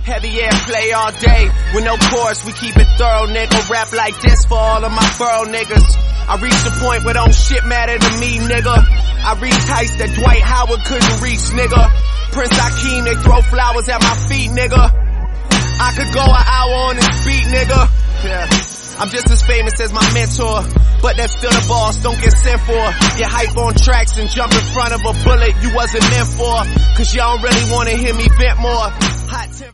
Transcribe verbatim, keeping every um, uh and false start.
Heavy air play all day, with no chorus, we keep it thorough, nigga. Rap like this for all of my borough niggas. I reached the point where don't shit matter to me, nigga. I reached heights that Dwight Howard couldn't reach, nigga. Prince Hakeem, they throw flowers at my feet, nigga. I could go an hour on this beat, nigga. Yeah. I'm just as famous as my mentor, but that's still a boss, don't get sent for. Get hype on tracks and jump in front of a bullet you wasn't meant for, cause y'all don't really wanna hear me vent more.